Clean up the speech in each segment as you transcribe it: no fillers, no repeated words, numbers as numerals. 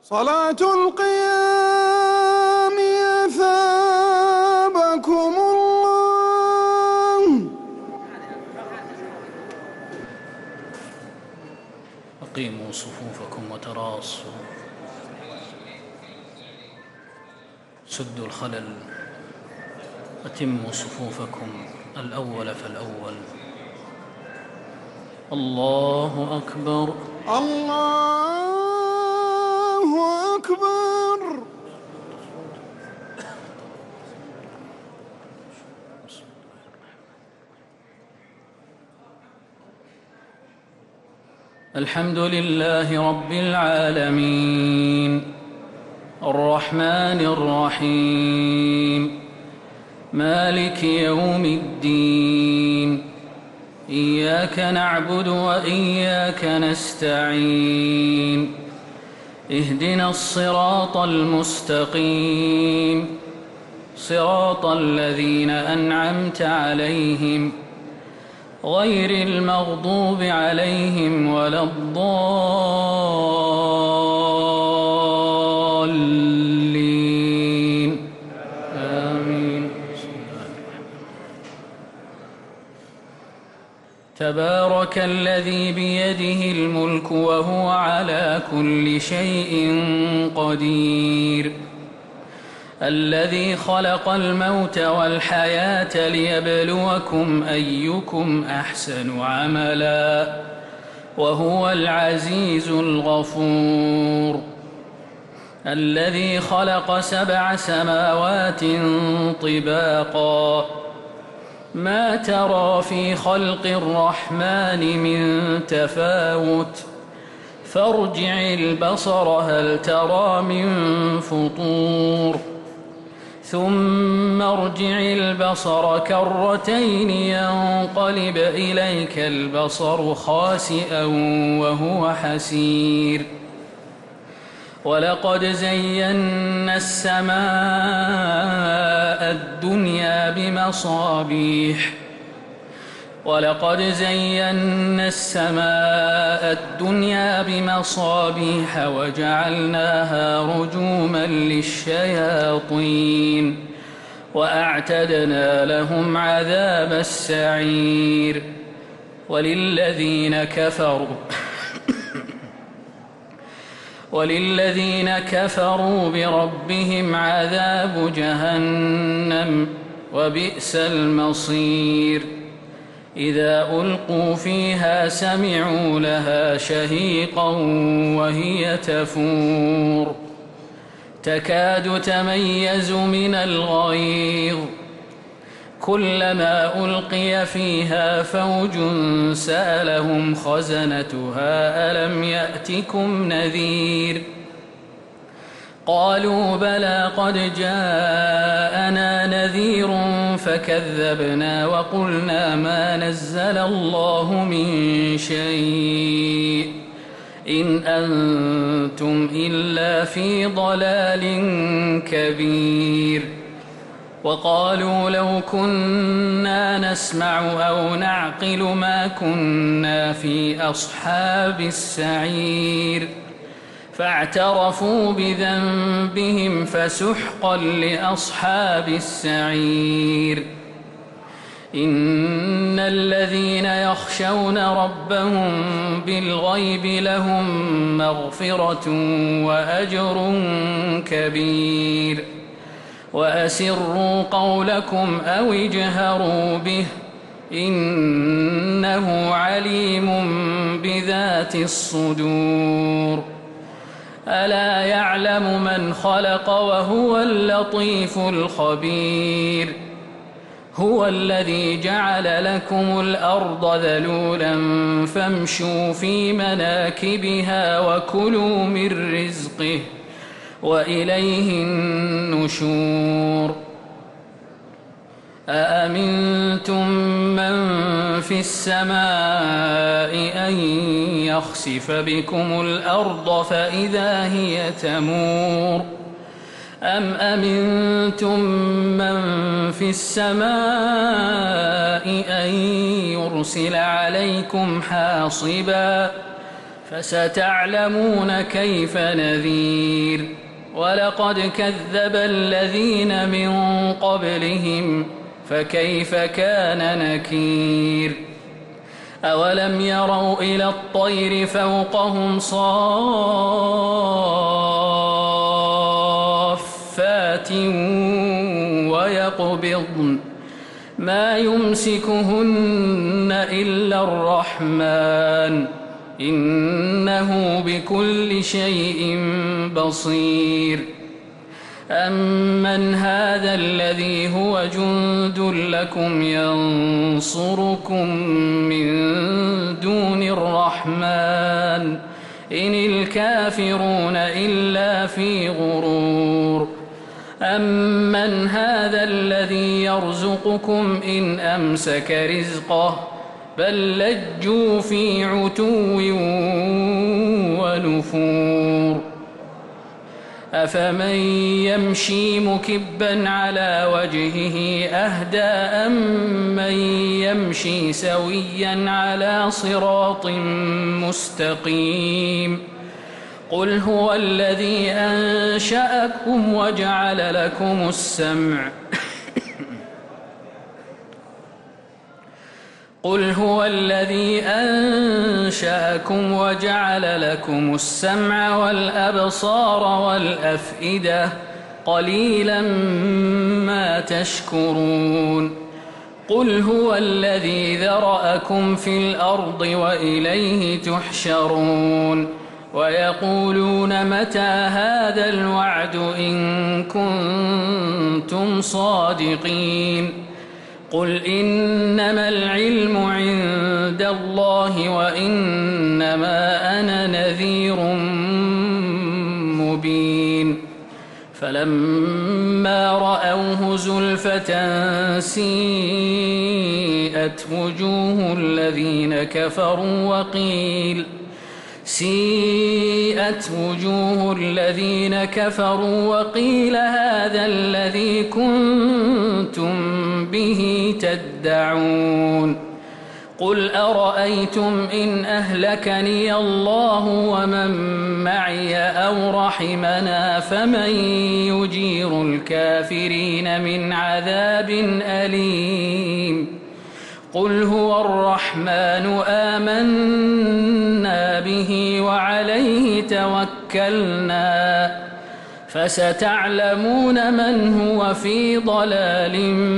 صلاة القيام أثابكم الله. أقيموا صفوفكم وتراصوا، سدوا الخلل، أتموا صفوفكم الأول فالأول. الله أكبر، الله أكبر. الحمد لله رب العالمين، الرحمن الرحيم، مالك يوم الدين، إياك نعبد وإياك نستعين، اهدنا الصراط المستقيم، صراط الذين أنعمت عليهم غير المغضوب عليهم ولا الضالين، آمين. تبارك الذي بيده الملك وهو على كل شيء قدير، الذي خلق الموت والحياة ليبلوكم أيكم أحسن عملا، وهو العزيز الغفور، الذي خلق 7 سماوات طباقا، ما ترى في خلق الرحمن من تفاوت، فارجع البصر هل ترى من فطور، ثم ارجع البصر كرتين ينقلب إليك البصر خاسئا وهو حسير، ولقد زينا السماء الدنيا بمصابيح وجعلناها رجوما للشياطين، وأعتدنا لهم عذاب السعير، وللذين كفروا بربهم عذاب جهنم وبئس المصير، إذا ألقوا فيها سمعوا لها شهيقا وهي تفور، تكاد تميز من الغيظ، كلما ألقي فيها فوج سألهم خزنتها ألم يأتكم نذير، قالوا بلى قد جاءنا نذير فكذبنا وقلنا ما نزل الله من شيء إن أنتم إلا في ضلال كبير، وقالوا لو كنا نسمع أو نعقل ما كنا في أصحاب السعير، فاعترفوا بذنبهم فسحقا لأصحاب السعير. إن الذين يخشون ربهم بالغيب لهم مغفرة وأجر كبير، وأسروا قولكم أو اجهروا به إنه عليم بذات الصدور، ألا يعلم من خلق وهو اللطيف الخبير، هو الذي جعل لكم الأرض ذلولا فامشوا في مناكبها وكلوا من رزقه وإليه النشور. أأمنتم من في السماء أن يخسف بكم الأرض فإذا هي تمور، أم أمنتم من في السماء أن يرسل عليكم حاصبا فستعلمون كيف نذير ولقد كذب الذين من قبلهم فكيف كان نكير أولم يروا إلى الطير فوقهم صافات ويقبضن ما يمسكهن إلا الرحمن إنه بكل شيء بصير أمن هذا الذي هو جند لكم ينصركم من دون الرحمن إن الكافرون إلا في غرور أمن هذا الذي يرزقكم إن أمسك رزقه بل لجوا في عتو ونفور أفمن يمشي مكبا على وجهه أهدى أمن يمشي سويا على صراط مستقيم قل هو الذي أنشأكم وجعل لكم السمع قل هو الذي أنشأكم وجعل لكم السمع والأبصار والأفئدة قليلا ما تشكرون قل هو الذي ذرأكم في الأرض وإليه تحشرون ويقولون متى هذا الوعد إن كنتم صادقين قل إنما العلم عند الله وإنما أنا نذير مبين فلما رأوه زلفة سيئت وجوه الذين كفروا وقيل هذا الذي كنتم به تدعون قل أرأيتم إن أهلكني الله ومن معي أو رحمنا فمن يجير الكافرين من عذاب أليم قل هو الرحمن آمنا به وعليه توكلنا فستعلمون من هو في ضلال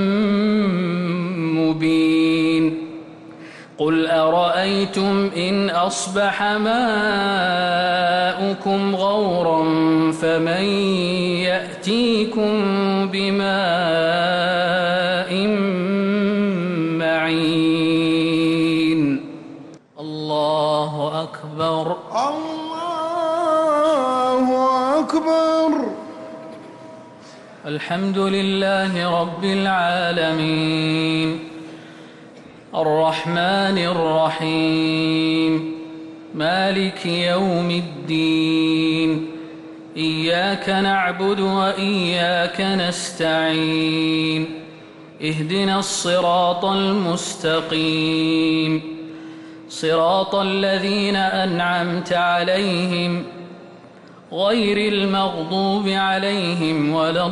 مبين قل أرأيتم إن أصبح ماؤكم غورا فمن يأتيكم بماء معين الله أكبر الله أكبر الحمد لله رب العالمين الرحمن الرحيم مالك يوم الدين إياك نعبد وإياك نستعين اهدنا الصراط المستقيم صراط الذين أنعمت عليهم غير المغضوب عليهم ولا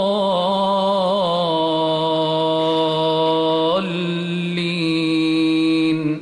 الضالين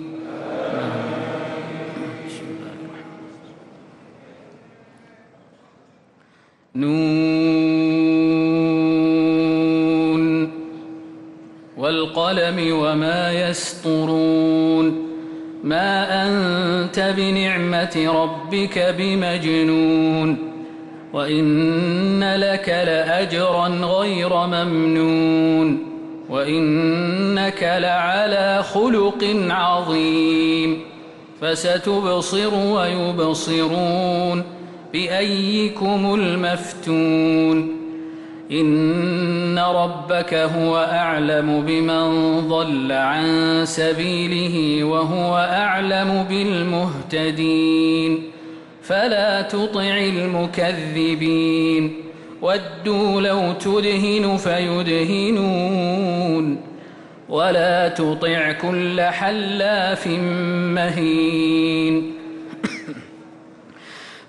نون والقلم وما يسطرون ما أنت بنعمة ربك بمجنون وإن لك لأجرا غير ممنون وإنك لعلى خلق عظيم فستبصر ويبصرون بأيكم المفتون إن ربك هو أعلم بمن ضل عن سبيله وهو أعلم بالمهتدين فلا تطع المكذبين ودوا لو تدهن فيدهنون ولا تطع كل حلاف مهين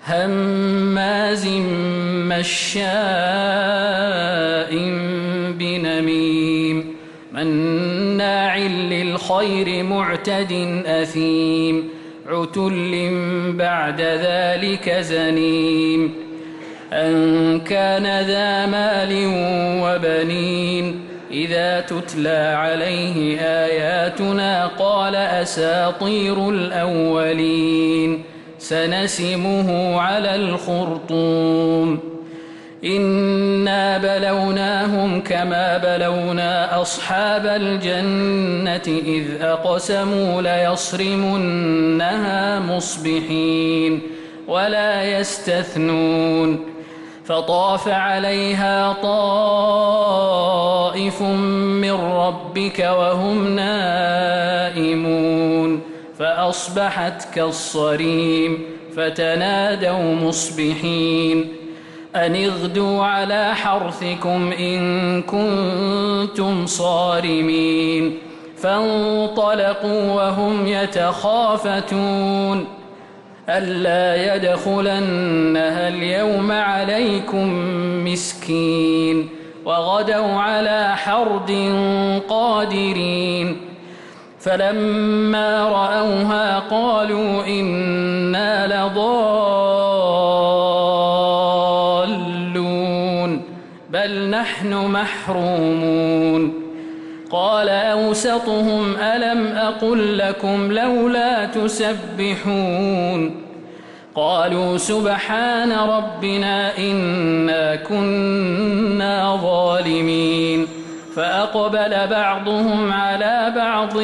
هماز مشاء بنميم مناع للخير معتد أثيم عتل بعد ذلك زنيم أن كان ذا مال وبنين إذا تتلى عليه آياتنا قال أساطير الأولين سنسمه على الخرطوم إنا بلوناهم كما بلونا أصحاب الجنة إذ أقسموا ليصرمنها مصبحين ولا يستثنون فطاف عليها طائف من ربك وهم نائمون فأصبحت كالصريم فتنادوا مصبحين أن اغدوا على حرثكم إن كنتم صارمين فانطلقوا وهم يتخافتون ألا يدخلنها اليوم عليكم مسكين وغدوا على حرد قادرين فلما رأوها قالوا إنا لضالون بل نحن محرومون قال أوسطهم ألم أقل لكم لولا تسبحون قالوا سبحان ربنا إنا كنا ظالمين فأقبل بعضهم على بعض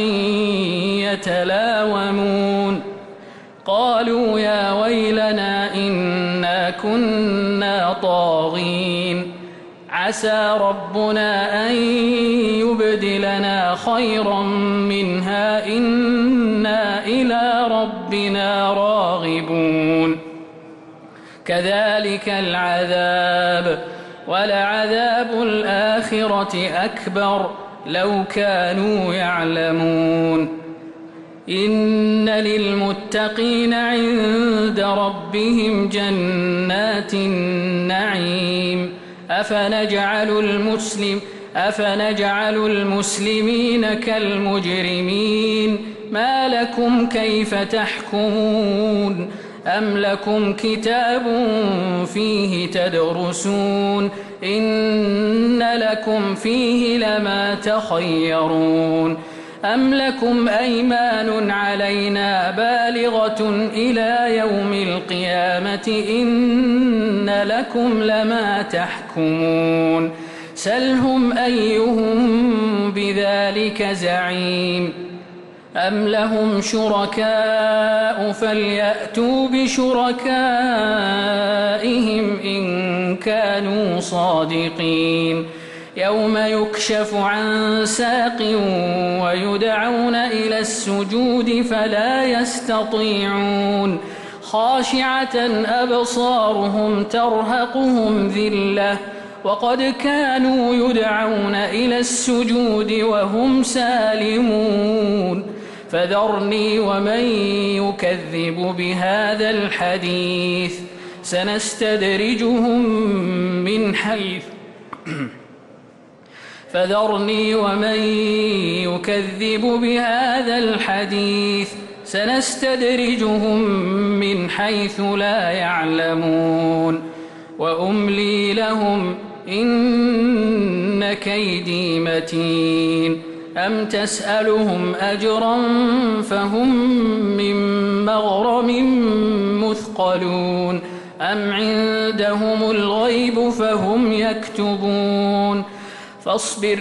يتلاومون قالوا يا ويلنا إنا كنا طاغين عسى ربنا أن يبدلنا خيرا منها إنا إلى ربنا راغبون كذلك العذاب ولعذاب الآخرة أكبر لو كانوا يعلمون إن للمتقين عند ربهم جنات النعيم أفنجعل المسلمين كالمجرمين ما لكم كيف تحكمون أم لكم كتاب فيه تدرسون إن لكم فيه لما تخيرون أم لكم أيمان علينا بالغة إلى يوم القيامة إن لكم لما تحكمون سلهم أيهم بذلك زعيم أم لهم شركاء فليأتوا بشركائهم إن كانوا صادقين يوم يكشف عن ساق ويدعون إلى السجود فلا يستطيعون خاشعة أبصارهم ترهقهم ذلة وقد كانوا يدعون إلى السجود وهم سالمون فذرني ومن يكذب بهذا الحديث سنستدرجهم من حيث لا يعلمون وأملي لهم إن كيدي متين أم تسألهم أجرا فهم من مغرم مثقلون أم عندهم الغيب فهم يكتبون فاصبر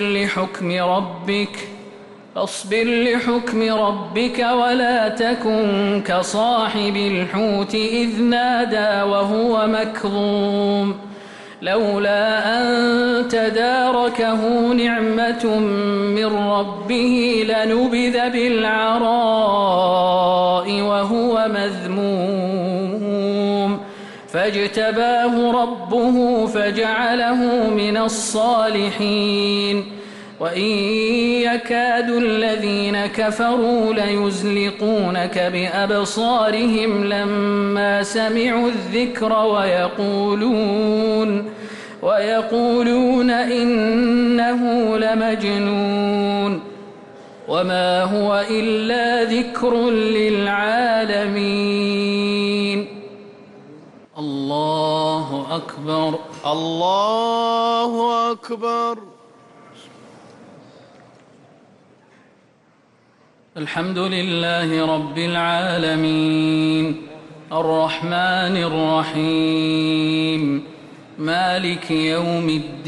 لحكم ربك ولا تكن كصاحب الحوت إذ نادى وهو مكظوم لولا أن تداركه نعمة من ربه لنبذ بالعراء وهو مذموم فاجتباه ربه فجعله من الصالحين وإن يكاد الذين كفروا ليزلقونك بأبصارهم لما سمعوا الذكر ويقولون إنه لمجنون وما هو إلا ذكر للعالمين. الله أكبر. الله أكبر. الحمد لله رب العالمين الرحمن الرحيم مالك يوم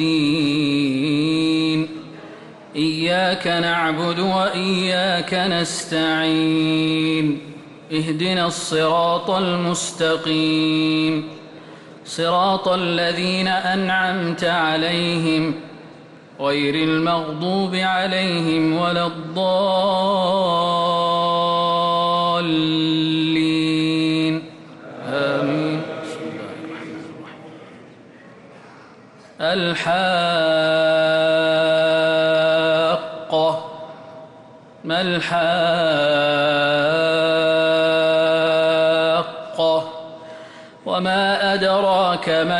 الدين إياك نعبد وإياك نستعين اهدنا الصراط المستقيم صراط الذين أنعمت عليهم غير المغضوب عليهم ولا الضالين آمين. الحاقة ما الحاقة وما أدراك ما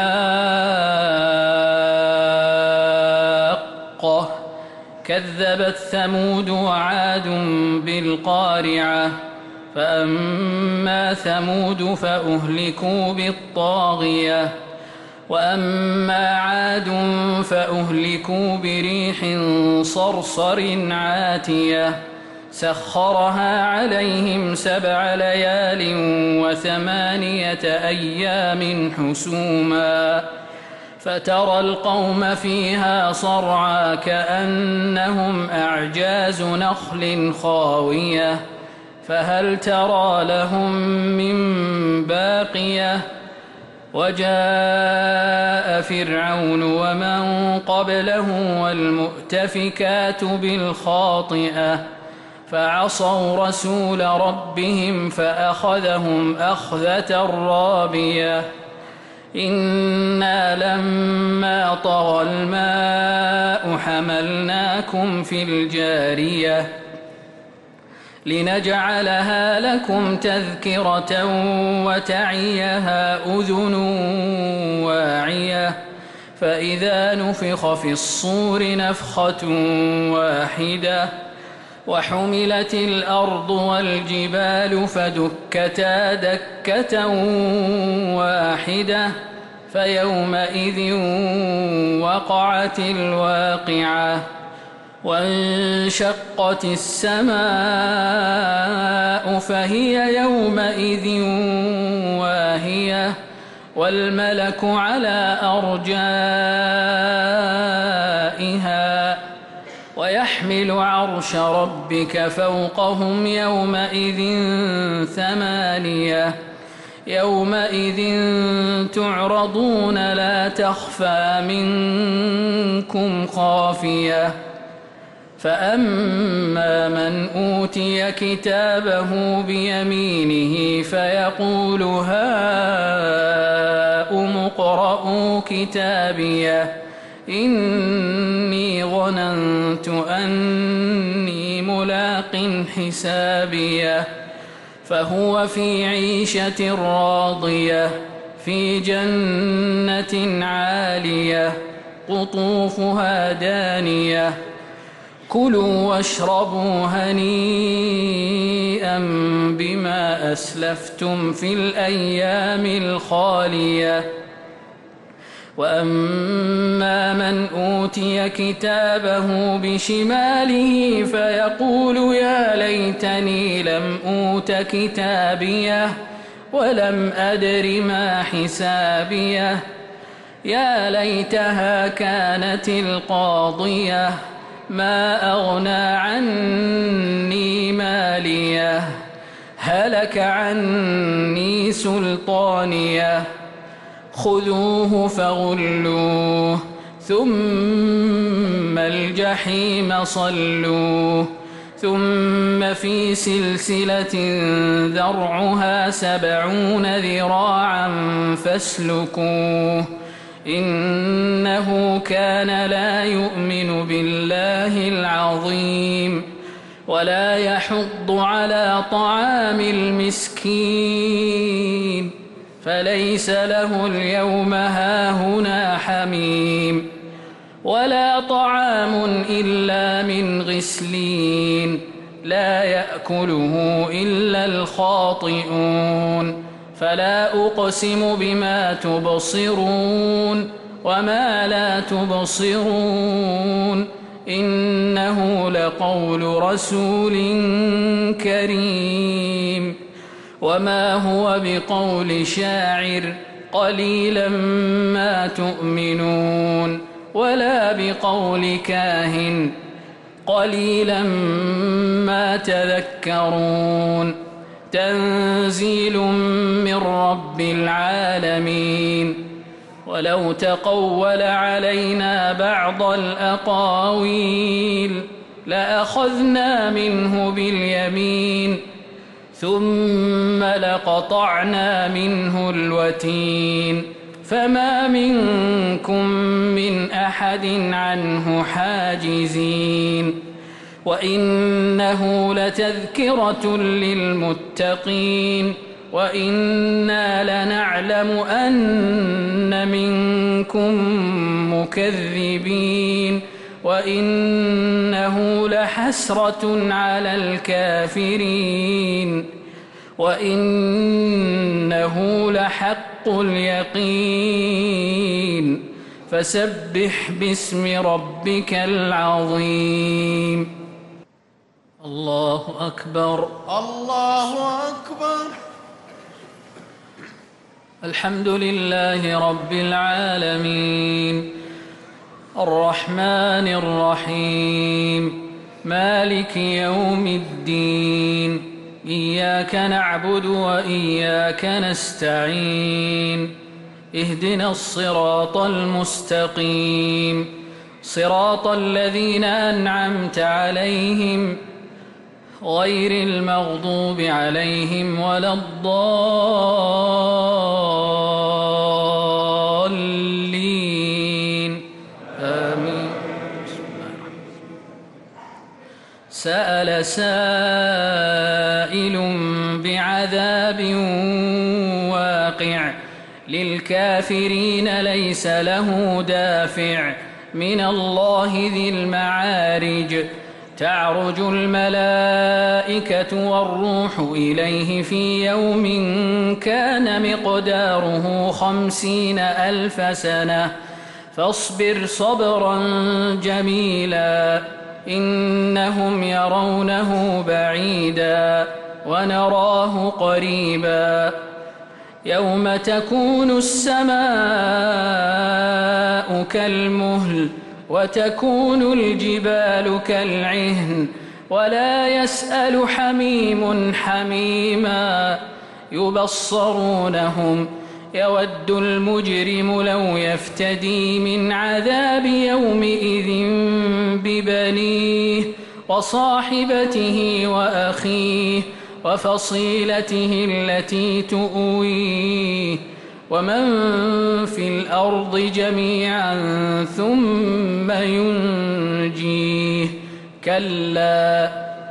الحاقة كذبت ثمود وعاد بالقارعة فأما ثمود فأهلكوا بالطاغية وأما عاد فأهلكوا بريح صرصر عاتية سخرها عليهم 7 ليال و8 أيام حسوما فترى القوم فيها صرعى كأنهم أعجاز نخل خاوية فهل ترى لهم من باقية وجاء فرعون ومن قبله والمؤتفكات بالخاطئة فعصوا رسول ربهم فأخذهم أخذة رابية إنا لما طغى الماء حملناكم في الجارية لنجعلها لكم تذكرة وتعيها أذن واعية فإذا نفخ في الصور نفخة واحدة وحملت الأرض والجبال فدكتا دكة واحدة فيومئذ وقعت الواقعة وانشقت السماء فهي يومئذ واهية والملك على أرجائها ويحمل عرش ربك فوقهم يومئذ 8 يومئذ تعرضون لا تخفى منكم خافية فأما من أوتي كتابه بيمينه فيقول هاؤم اقرءوا كتابيه إني ظننت أني ملاق حسابيه فهو في عيشة راضية في جنة عالية قطوفها دانية كلوا واشربوا هنيئا بما أسلفتم في الأيام الخالية وأما من أوتي كتابه بشماله فيقول يا ليتني لم أوت كتابيه ولم أدر ما حسابيه يا ليتها كانت القاضية ما أغنى عني ماليه هلك عني سلطانيه خذوه فغلوه ثم الجحيم صلوه ثم في سلسلة ذرعها 70 ذراعا فاسلكوه إنه كان لا يؤمن بالله العظيم ولا يحض على طعام المسكين فليس له اليوم هاهنا حميم ولا طعام إلا من غسلين لا يأكله إلا الخاطئون فلا أقسم بما تبصرون وما لا تبصرون إنه لقول رسول كريم وما هو بقول شاعر قليلا ما تؤمنون ولا بقول كاهن قليلا ما تذكرون تنزيل من رب العالمين ولو تقول علينا بعض الأقاويل لأخذنا منه باليمين ثم لقطعنا منه الوتين فما منكم من أحد عنه حاجزين وإنه لتذكرة للمتقين وإنا لنعلم أن منكم مكذبين وإنه لحسرة على الكافرين وإنه لحق اليقين فسبح باسم ربك العظيم الله أكبر الله أكبر. الحمد لله رب العالمين الرحمن الرحيم مالك يوم الدين إياك نعبد وإياك نستعين اهدنا الصراط المستقيم صراط الذين أنعمت عليهم غير المغضوب عليهم ولا الضالين آمين. سأل سائل بعذاب واقع للكافرين ليس له دافع من الله ذي المعارج تعرج الملائكة والروح إليه في يوم كان مقداره 50,000 سنة فاصبر صبرا جميلا إنهم يرونه بعيدا ونراه قريبا يوم تكون السماء كالمهل وتكون الجبال كالعهن ولا يسأل حميم حميما يبصرونهم يود المجرم لو يفتدي من عذاب يومئذ ببنيه وصاحبته وأخيه وفصيلته التي تؤويه ومن في الأرض جميعا ثم ينجيه كلا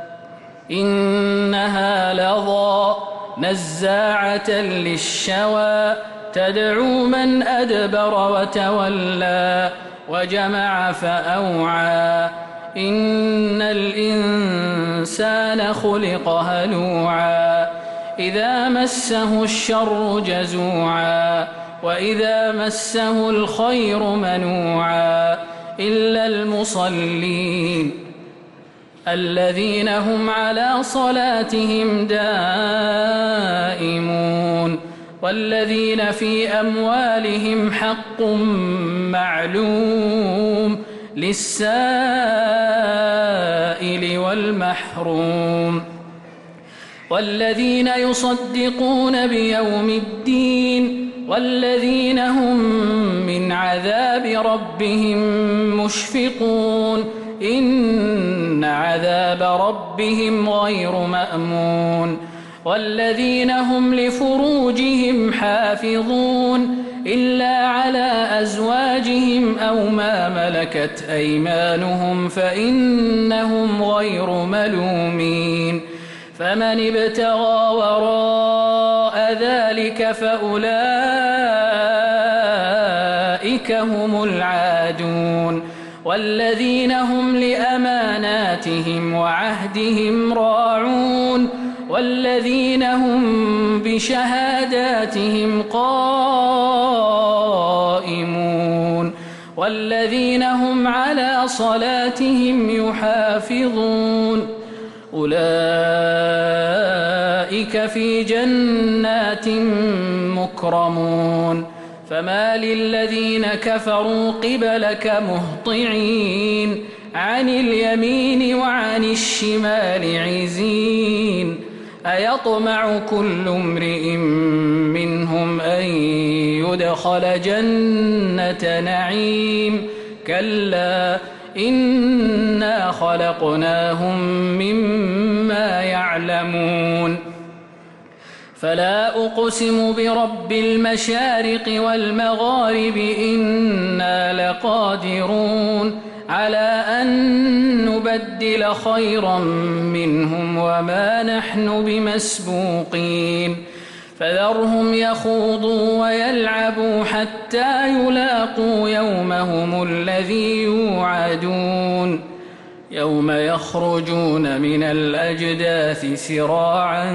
إنها لظى نزاعة للشوى تدعو من أدبر وتولى وجمع فأوعى إن الإنسان خلق هلوعا إذا مسه الشر جزوعا وإذا مسه الخير منوعا إلا المصلين الذين هم على صلاتهم دائمون والذين في أموالهم حق معلوم للسائل والمحروم والذين يصدقون بيوم الدين والذين هم من عذاب ربهم مشفقون إن عذاب ربهم غير مأمون والذين هم لفروجهم حافظون إلا على على أزواجهم أو ما ملكت أيمانهم فإنهم غير ملومين فمن ابتغى وراء ذلك فأولئك هم العادون والذين هم لأماناتهم وعهدهم راعون والذين هم بشهاداتهم قائمون والذين هم على صلاتهم يحافظون أولئك في جنات مكرمون فما للذين كفروا قبلك مهطعين عن اليمين وعن الشمال عزين أيطمع كل امرئ منهم أن يدخل جنة نعيم كلا إنا خلقناهم مما يعلمون فلا أقسم برب المشارق والمغارب إنا لقادرون على أن نبدل خيرا منهم وما نحن بمسبوقين فذرهم يخوضوا ويلعبوا حتى يلاقوا يومهم الذي يوعدون يوم يخرجون من الأجداث سراعا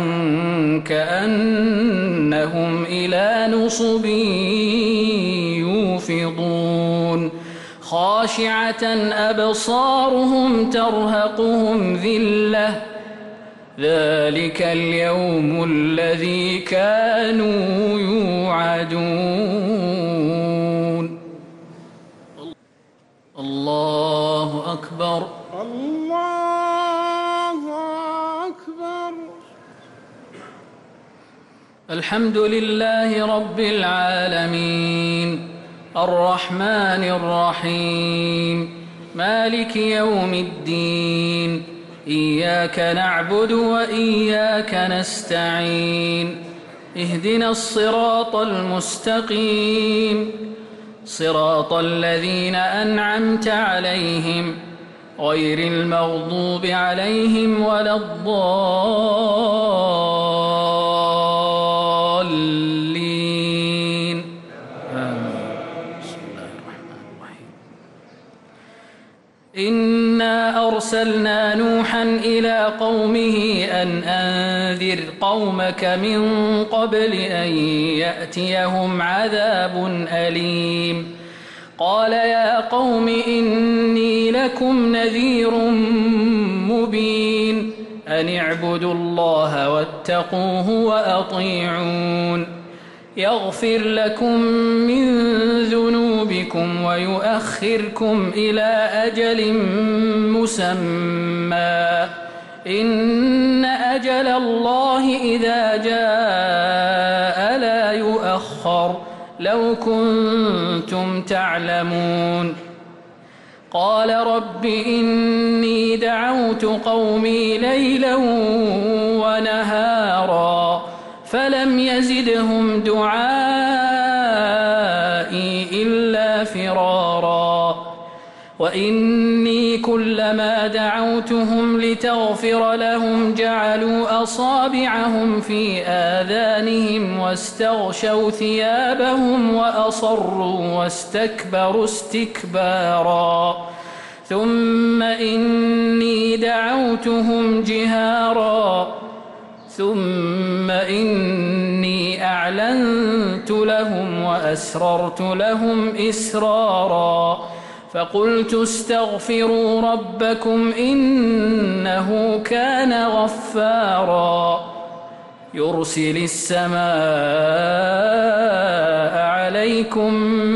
كأنهم إلى نصب يوفضون خاشعة أبصارهم ترهقهم ذلة ذلك اليوم الذي كانوا يوعدون الله أكبر الله أكبر. الحمد لله رب العالمين الرحمن الرحيم مالك يوم الدين إياك نعبد وإياك نستعين اهدنا الصراط المستقيم صراط الذين أنعمت عليهم غير المغضوب عليهم ولا الضالين آمين. بسم الله الرحمن الرحيم إنا أرسلنا نوحا إلى قومه أن أنذر قومك من قبل أن يأتيهم عذاب أليم قال يا قوم إني لكم نذير مبين أن اعبدوا الله واتقوه وأطيعون يغفر لكم من ذنوبكم ويؤخركم إلى أجل مسمى إن أجل الله إذا جاء لا يؤخر لو كنتم تعلمون قال رب إني دعوت قومي ليلا ونهارا فلم يزدهم دعائي إلا فرارا وإني كلما دعوتهم لتغفر لهم جعلوا أصابعهم في آذانهم واستغشوا ثيابهم وأصروا واستكبروا استكبارا ثم إني دعوتهم جهارا ثم إني أعلنت لهم وأسررت لهم إسرارا فقلت استغفروا ربكم إنه كان غفارا يرسل السماء عليكم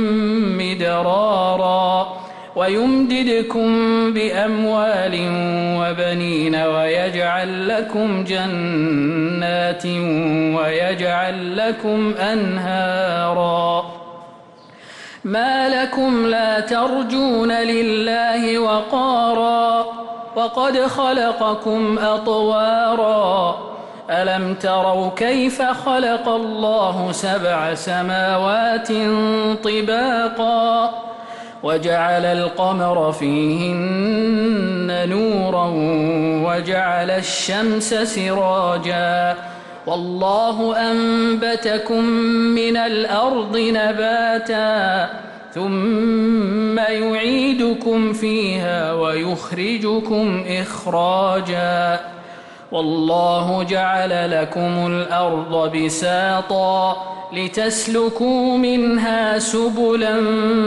مدرارا ويمددكم بأموال وبنين ويجعل لكم جنات ويجعل لكم أنهارا ما لكم لا ترجون لله وقارا وقد خلقكم أطوارا ألم تروا كيف خلق الله 7 سماوات طباقا وجعل القمر فيهن نورا وجعل الشمس سراجا والله أنبتكم من الأرض نباتا ثم يعيدكم فيها ويخرجكم إخراجا والله جعل لكم الأرض بساطا لتسلكوا منها سبلا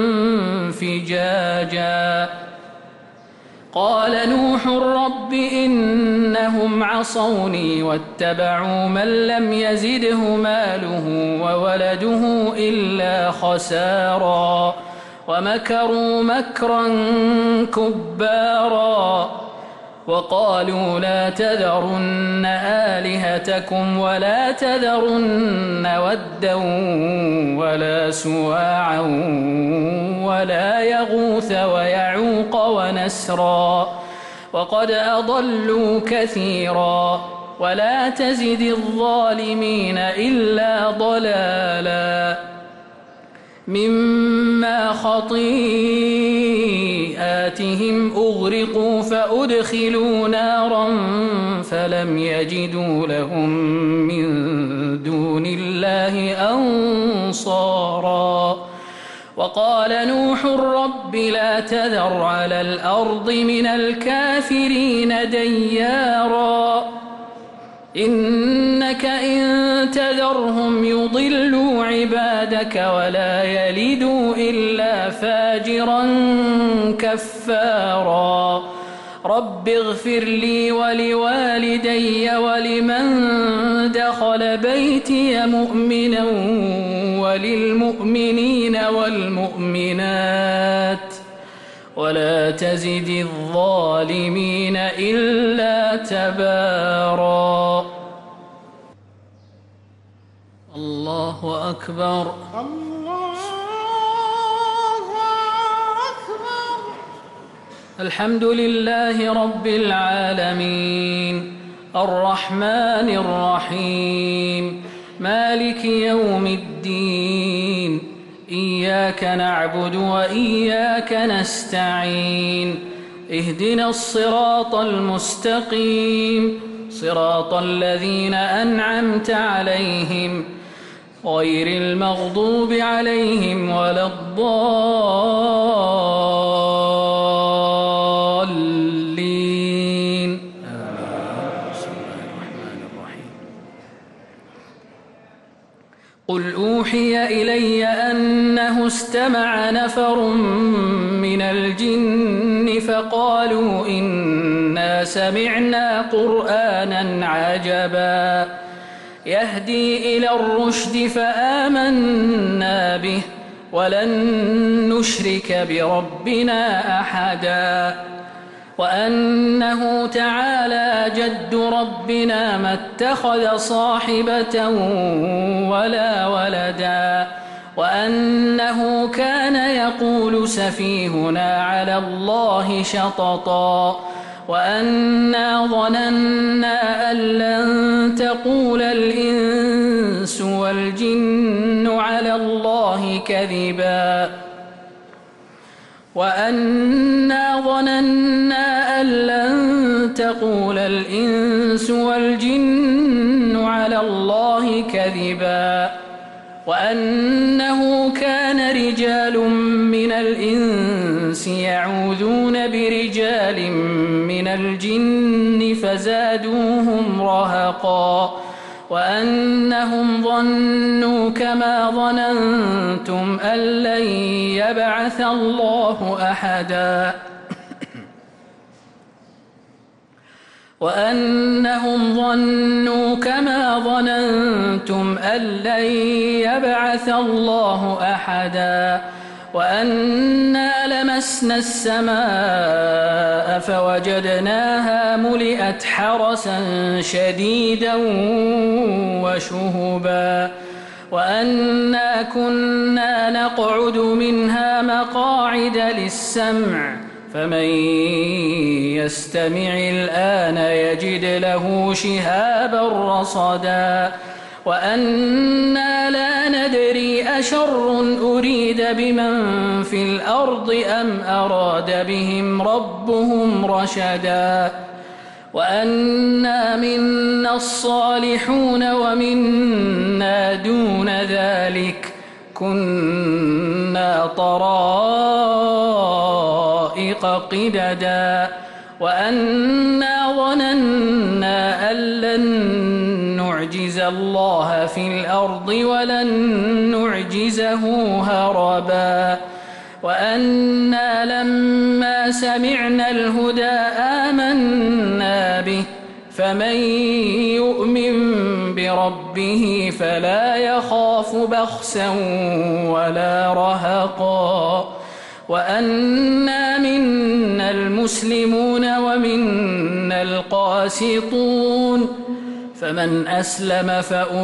فجاجا قال نوح رب إنهم عصوني واتبعوا من لم يزده ماله وولده إلا خسارا ومكروا مكرا كبارا وقالوا لا تذرن آلهتكم ولا تذرن ودا ولا سواعا ولا يغوث ويعوق ونسرا وقد أضلوا كثيرا ولا تزد الظالمين إلا ضلالا مما خطيئاتهم أغرقوا فأدخلوا نارا فلم يجدوا لهم من دون الله أنصارا وقال نوح رب لا تذر على الأرض من الكافرين ديارا إنك إن تذرهم يضلوا عبادك ولا يلدوا إلا فاجرا كفارا رب اغفر لي ولوالدي ولمن دخل بيتي مؤمنا وللمؤمنين والمؤمنات ولا تزد الظالمين إلا تبارا الله أكبر الله أكبر. الحمد لله رب العالمين الرحمن الرحيم مالك يوم الدين إياك نعبد وإياك نستعين اهدنا الصراط المستقيم صراط الذين أنعمت عليهم غير المغضوب عليهم ولا الضالين بسم الله الرحمن الرحيم قل أوحي إلي أنه استمع نفر من الجن فقالوا إنا سمعنا قرآنا عجبا يهدي إلى الرشد فآمنا به ولن نشرك بربنا أحدا وأنه تعالى جد ربنا ما اتخذ صاحبة ولا ولدا وأنه كان يقول سفيهنا على الله شططا وأنا ظننا أن لن تقول الإنس والجن على الله كذبا وأنا ظننا أن لن تقول الإنس والجن على الله كذبا وأنه كان رجال من الإنس يعوذون برجال من الجن فزادوهم رهقا وأنهم ظنوا كما ظننتم أن لن يبعث الله أحدا وأنهم ظنوا كما ظننتم أن لن يبعث الله أحدا وأنا لمسنا السماء فوجدناها ملئت حرسا شديدا وشهبا وأنا كنا نقعد منها مقاعد للسمع فمن يستمع الآن يجد له شهابا رصدا وأنا لا ندري أشر أريد بمن في الأرض أم أراد بهم ربهم رشدا وأنا منا الصالحون ومنا دون ذلك كنا طرائق قددا وأنا ظننا أن لن نعجز الله في الأرض ولن نعجزه هربا وأنا لما سمعنا الهدى آمنا به فمن يؤمن بربه فلا يخاف بخسا ولا رهقا وأنا منا المسلمون ومنا القاسطون فمن أسلم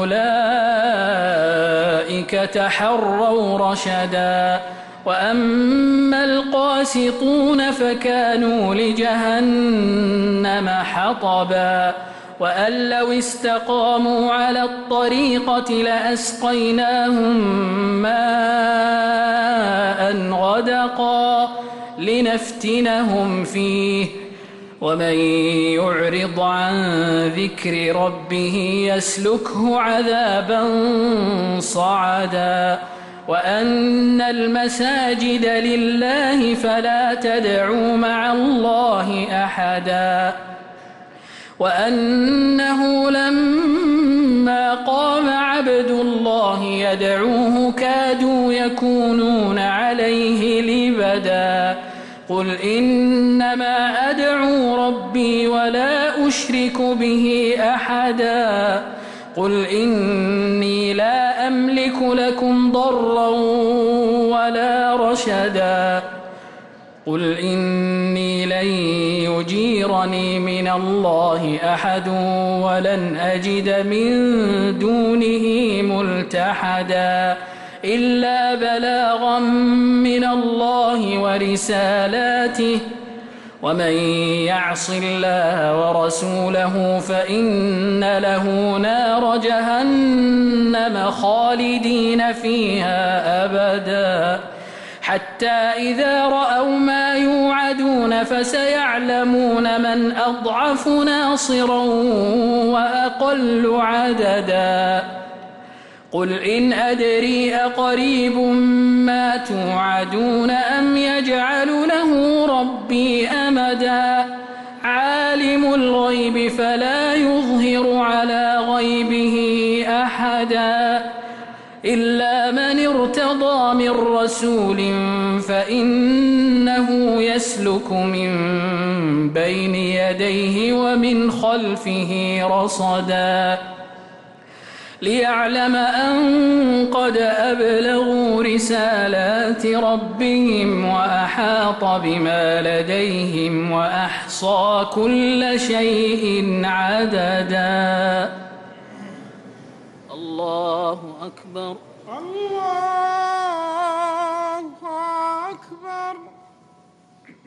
فأولئك تحروا رشدا وأما القاسطون فكانوا لجهنم حطبا وأن لو استقاموا على الطريقة لأسقيناهم ماء غدقا لنفتنهم فيه ومن يعرض عن ذكر ربه يسلكه عذابا صعدا وأن المساجد لله فلا تدعوا مع الله أحدا وأنه لما قام عبد الله يدعوه كادوا يكونون عليه لبدا قل إنما أدعو ربي ولا أشرك به أحدا قل إني لا أملك لكم ضرا ولا رشدا قل إني لن يجيرني من الله أحد ولن أجد من دونه ملتحدا إلا بلاغا من الله ورسالاته ومن يعص الله ورسوله فإن له نار جهنم خالدين فيها أبدا حتى إذا رأوا ما يوعدون فسيعلمون من أضعف ناصرا وأقل عددا قل إن أدري أقريب ما توعدون أم يجعل له ربي أمدا عالم الغيب فلا يظهر على غيبه أحدا إلا من ارتضى من رسول فإنه يسلك من بين يديه ومن خلفه رصدا ليعلم أن قد أبلغوا رسالات ربهم وأحاط بما لديهم وأحصى كل شيء عددا الله أكبر الله